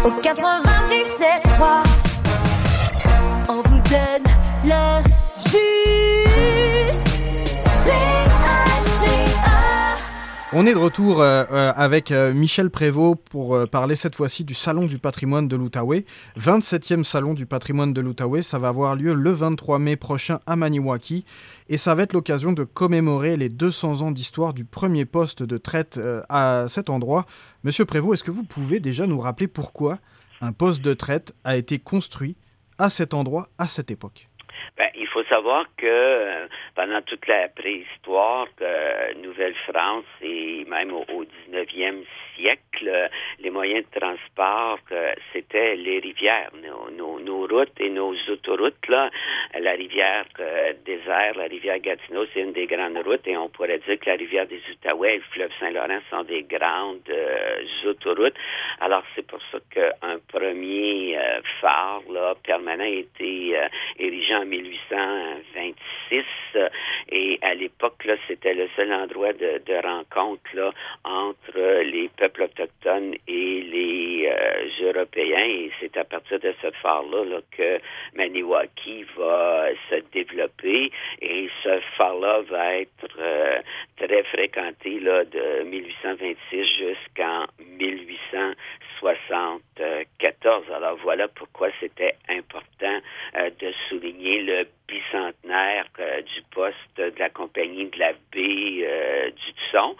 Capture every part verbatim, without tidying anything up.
au quatre-vingt-dix-sept trois. On vous donne le juste C H I A. On est de retour euh, euh, avec euh, Michel Prévost pour euh, parler cette fois-ci du Salon du patrimoine de l'Outaouais. vingt-septième Salon du patrimoine de l'Outaouais, ça va avoir lieu le vingt-trois mai prochain à Maniwaki. Et ça va être l'occasion de commémorer les deux cents ans d'histoire du premier poste de traite euh, à cet endroit. Monsieur Prévost, est-ce que vous pouvez déjà nous rappeler pourquoi un poste de traite a été construit à cet endroit, à cette époque? Ben, il faut savoir que euh, pendant toute la préhistoire, euh, Nouvelle-France et même au, au dix-neuvième siècle, euh, les moyens de transport, euh, c'était les rivières, nos, nos, nos routes et nos autoroutes. Là, la rivière euh, Désert, la rivière Gatineau, c'est une des grandes routes et on pourrait dire que la rivière des Outaouais et le fleuve Saint-Laurent sont des grandes euh, autoroutes. Alors, c'est pour ça qu'un premier euh, phare là, permanent a été euh, érigé en mille huit cent vingt-six euh, et à l'époque, là, c'était le seul endroit de, de rencontre là, entre euh, les peuples autochtones et les euh, Européens. Et c'est à partir de ce phare-là là, que Maniwaki va se développer et ce phare-là va être euh, très fréquenté là, de mille huit cent vingt-six jusqu'en mille huit cent soixante-quatorze. Alors voilà pourquoi c'était important euh, de souligner le bicentenaire euh, du poste de la compagnie de la baie euh, du Tusson.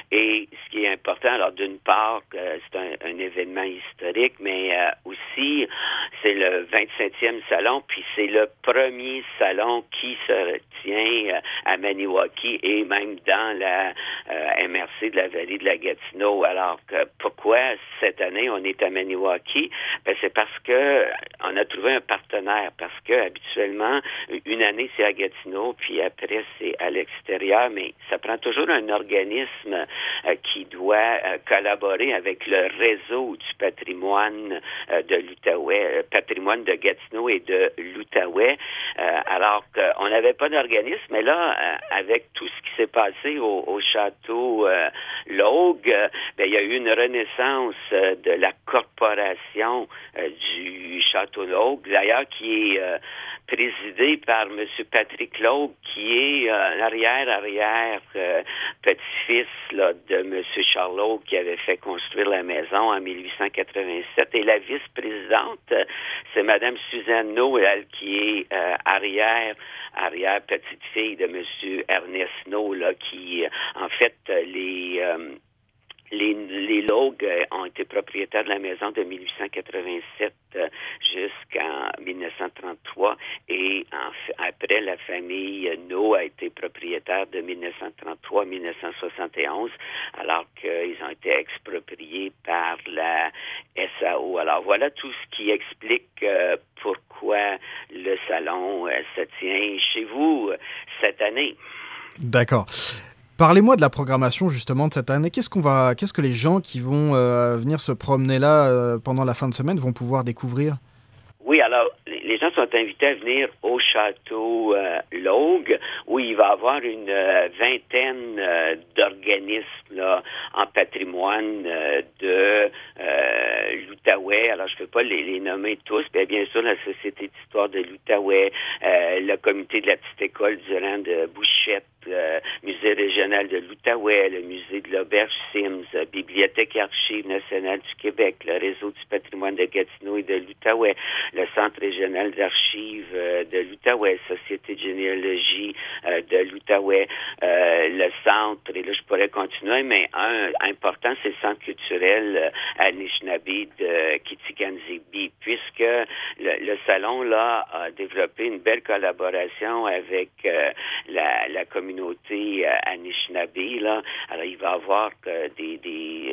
Et ce qui est important, alors d'une part, euh, c'est un, un événement historique, mais euh, aussi c'est le vingt-septième salon, puis c'est le premier salon qui se tient euh, à Maniwaki et même dans la euh, M R C de la vallée de la Gatineau. Alors que, pourquoi cette année on est à Maniwaki? Ben, c'est parce que on a trouvé un partenaire, parce que habituellement une année c'est à Gatineau, puis après c'est à l'extérieur, mais ça prend toujours un organisme euh, qui doit euh, collaborer avec le réseau du patrimoine euh, de l'Outaouais, euh, patrimoine de Gatineau et de l'Outaouais. Euh, alors qu'on n'avait pas d'organisme, mais là, euh, avec tout ce qui s'est passé au, au château euh, Logue, euh, ben, il y a eu une renaissance euh, de la corporation euh, du château Logue, d'ailleurs qui est euh, présidé par M. Patrick Logue, qui est euh, l'arrière-arrière euh, petit-fils là, de M. Charles Logue, qui avait fait construire la maison en mille huit cent quatre-vingt-sept. Et la vice-présidente, euh, c'est Mme Suzanne Noël, qui est euh, arrière arrière petite-fille de M. Ernest No, là, qui, euh, en fait, les... Euh, Les, les Logue ont été propriétaires de la maison de mille huit cent quatre-vingt-sept euh, jusqu'en mille neuf cent trente-trois et en, après la famille No a été propriétaire de mille neuf cent trente-trois à mille neuf cent soixante et onze alors qu'ils ont été expropriés par la S A O. Alors voilà tout ce qui explique euh, pourquoi le salon euh, se tient chez vous euh, cette année. D'accord. Parlez-moi de la programmation justement de cette année. Qu'est-ce qu'on va, qu'est-ce que les gens qui vont euh, venir se promener là euh, pendant la fin de semaine vont pouvoir découvrir? Oui, alors, les gens sont invités à venir au château euh, Logue, où il va y avoir une euh, vingtaine euh, d'organismes là, en patrimoine euh, de euh, l'Outaouais. Alors, je ne peux pas les, les nommer tous, mais bien sûr, la Société d'histoire de l'Outaouais, euh, le comité de la petite école du rang de Bouchette, le musée régional de l'Outaouais, le musée de l'Auberge Sims, la Bibliothèque et Archives nationales du Québec, le réseau du patrimoine de Gatineau et de l'Outaouais, le Centre régional d'archives euh, de l'Outaouais, Société de généalogie euh, de l'Outaouais, euh, le centre, et là je pourrais continuer, mais un important, c'est le centre culturel euh, Anishinaabe de Kitigan-Zibi, puisque le, le salon là a développé une belle collaboration avec euh, la, la communauté communauté euh, Anishinaabe, là. Alors, il va y avoir euh, des, des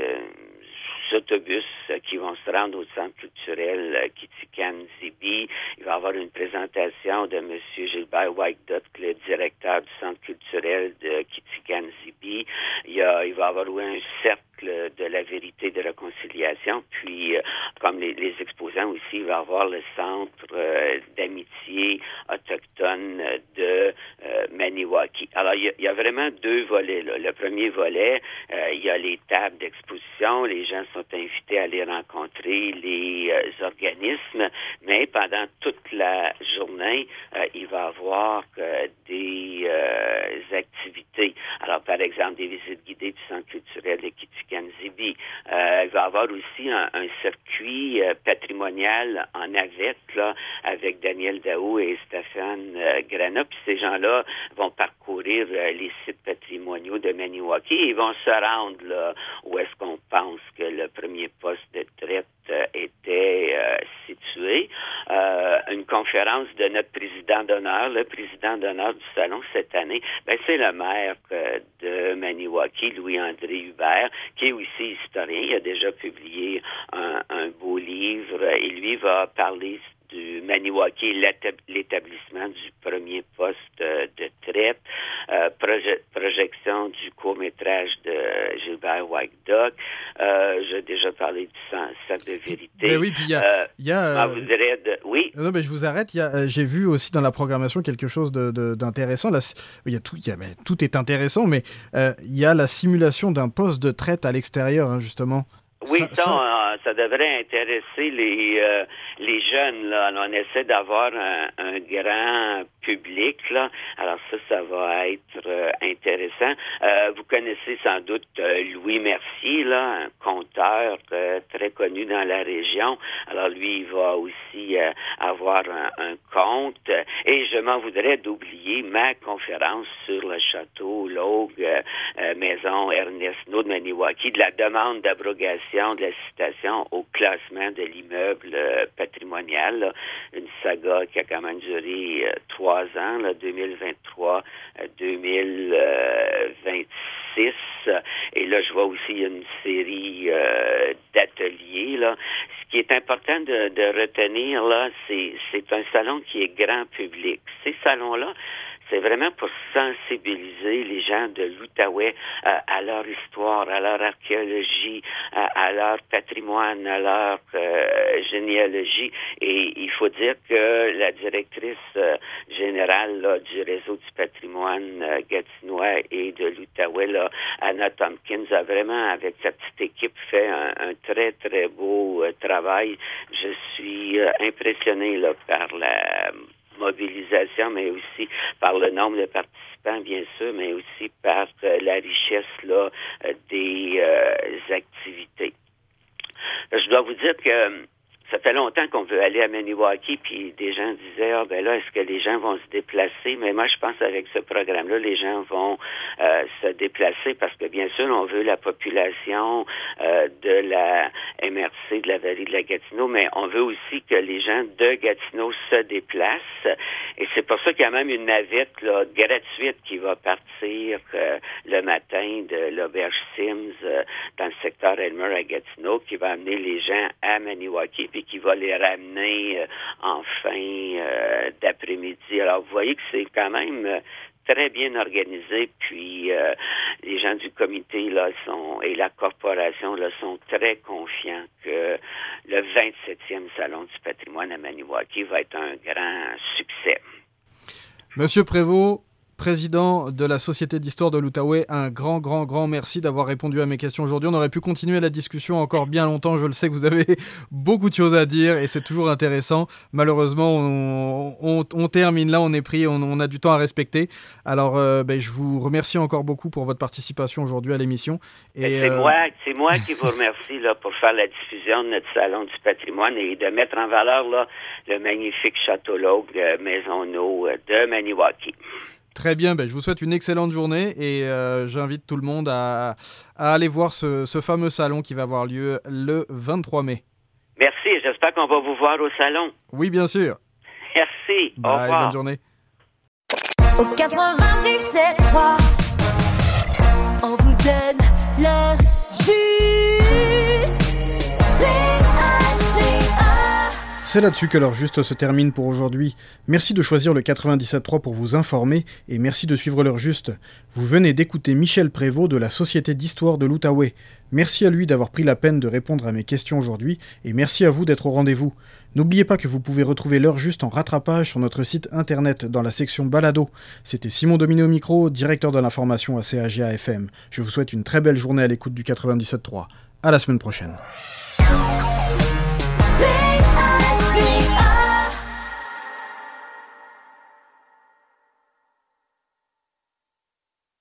euh, autobus euh, qui vont se rendre au centre culturel euh, Kitigan-Zibi. Il va y avoir une présentation de M. Gilbert Whitedot, le directeur du centre culturel de Kitigan-Zibi. Il, y a, il va y avoir un cercle de la vérité de réconciliation. Puis, euh, comme les, les exposants aussi, il va y avoir le centre euh, d'amitié autochtone de euh, Maniwaki Maniwaki. Alors, il y, a, il y a vraiment deux volets, là. Le premier volet, euh, il y a les tables d'exposition. Les gens sont invités à aller rencontrer les euh, organismes, mais pendant toute la journée, euh, il va y avoir euh, des euh, activités. Alors, par exemple, des visites guidées du Centre culturel de Kitikani-Zibi. Euh, il va y avoir aussi un, un circuit euh, patrimonial en navette, là, avec Daniel Daou et Stéphane euh, Grana. Puis ces gens-là vont parcourir euh, les sites patrimoniaux de Maniwaki et ils vont se rendre là où est-ce qu'on pense que le premier poste de traite euh, était euh, situé. Euh, une conférence de notre président d'honneur, le président d'honneur du salon cette année, ben, c'est le maire euh, de Maniwaki, Louis-André Hubert, qui est aussi historien. Il a déjà publié un, un beau livre et lui va parler du Maniwaki, l'établissement du premier poste de traite, euh, proje- projection du court-métrage de Gilbert White Duck. Euh, j'ai déjà parlé du sac de vérité. Mais oui, puis il y a... Euh, y a euh, vous direz de... Oui? Non, mais je vous arrête. Y a, euh, j'ai vu aussi dans la programmation quelque chose de, de, d'intéressant. Là, il y a tout, y a, mais, tout est intéressant, mais euh, il y a la simulation d'un poste de traite à l'extérieur, hein, justement. Oui, ça, ça, ça... Euh, ça devrait intéresser les euh, les jeunes, là. Alors, on essaie d'avoir un, un grand public, là. Alors ça, ça va être euh, intéressant. Euh, vous connaissez sans doute euh, Louis Mercier, là, un conteur euh, très connu dans la région. Alors lui, il va aussi euh, avoir un, un conte. Et je m'en voudrais d'oublier ma conférence sur le château Logue, euh, euh, maison Ernest Naud de Maniwaki, de la demande d'abrogation de la citation au classement de l'immeuble euh, patrimonial, là. Une saga qui a quand même duré euh, trois ans, là, deux mille vingt-trois à deux mille vingt-six. Et là, je vois aussi une série euh, d'ateliers, là. Ce qui est important de, de retenir, là, c'est, c'est un salon qui est grand public. Ces salons-là, c'est vraiment pour sensibiliser les gens de l'Outaouais euh, à leur histoire, à leur archéologie, à, à leur patrimoine, à leur euh, généalogie. Et il faut dire que la directrice euh, générale là, du réseau du patrimoine euh, gatinois et de l'Outaouais, là, Anna Tompkins, a vraiment, avec sa petite équipe, fait un, un très, très beau euh, travail. Je suis euh, impressionné là, par la mobilisation, mais aussi par le nombre de participants, bien sûr, mais aussi par euh, la richesse là, euh, des euh, activités. Je dois vous dire que ça fait longtemps qu'on veut aller à Maniwaki, puis des gens disaient, ah ben là, est-ce que les gens vont se déplacer? Mais moi, je pense avec ce programme-là, les gens vont euh, se déplacer parce que, bien sûr, on veut la population euh, de la M R C, de la vallée de la Gatineau, mais on veut aussi que les gens de Gatineau se déplacent. Et c'est pour ça qu'il y a même une navette là, gratuite qui va partir euh, le matin de l'Auberge Sims euh, dans le secteur Elmer à Gatineau, qui va amener les gens à Maniwaki, et qui va les ramener euh, en fin euh, d'après-midi. Alors, vous voyez que c'est quand même euh, très bien organisé, puis euh, les gens du comité là sont et la corporation là sont très confiants que le vingt-septième Salon du patrimoine à Maniwaki va être un grand succès. Monsieur Prévost, président de la Société d'Histoire de l'Outaouais, un grand, grand, grand merci d'avoir répondu à mes questions aujourd'hui. On aurait pu continuer la discussion encore bien longtemps. Je le sais que vous avez beaucoup de choses à dire et c'est toujours intéressant. Malheureusement, on, on, on termine là, on est pris, on, on a du temps à respecter. Alors, euh, ben, je vous remercie encore beaucoup pour votre participation aujourd'hui à l'émission. Et c'est, euh... moi, c'est moi qui vous remercie là, pour faire la diffusion de notre Salon du patrimoine et de mettre en valeur là, le magnifique château Logue, euh, Maisonneuve de Maniwaki. Très bien, ben je vous souhaite une excellente journée et euh, j'invite tout le monde à, à aller voir ce, ce fameux salon qui va avoir lieu le vingt-trois mai. Merci, j'espère qu'on va vous voir au salon. Oui, bien sûr. Merci, Bye, au revoir. Bonne journée. Au quatre-vingt-dix-sept trois, on vous donne l'heure juste. C'est là-dessus que l'heure juste se termine pour aujourd'hui. Merci de choisir le quatre-vingt-dix-sept trois pour vous informer et merci de suivre l'heure juste. Vous venez d'écouter Michel Prévost de la Société d'Histoire de l'Outaouais. Merci à lui d'avoir pris la peine de répondre à mes questions aujourd'hui, et merci à vous d'être au rendez-vous. N'oubliez pas que vous pouvez retrouver l'heure juste en rattrapage sur notre site internet dans la section Balado. C'était Simon Dominé au micro, directeur de l'information à C A G A F M. Je vous souhaite une très belle journée à l'écoute du quatre-vingt-dix-sept trois. À la semaine prochaine.